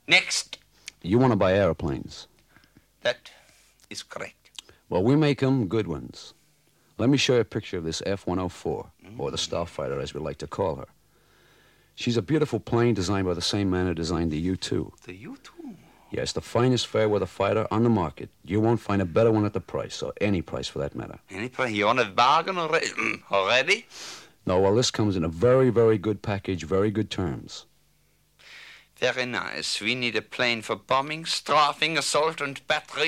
Next. You want to buy airplanes. That is correct. Well, we make them good ones. Let me show you a picture of this F-104, or the Starfighter, as we like to call her. She's a beautiful plane designed by the same man who designed the U-2. The U-2? Yes, the finest fair-weather fighter on the market. You won't find a better one at the price, or any price for that matter. Any price? You want a bargain already? No, well, this comes in a very, very good package, very good terms. Very nice. We need a plane for bombing, strafing, assault, and battery.